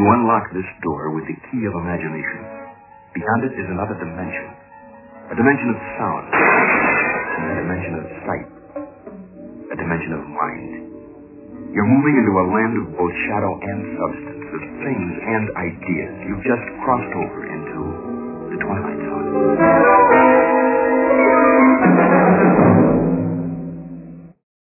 You unlock this door with the key of imagination. Beyond it is another dimension. A dimension of sound. A dimension of sight. A dimension of mind. You're moving into a land of both shadow and substance, of things and ideas. You've just crossed over into the Twilight Zone.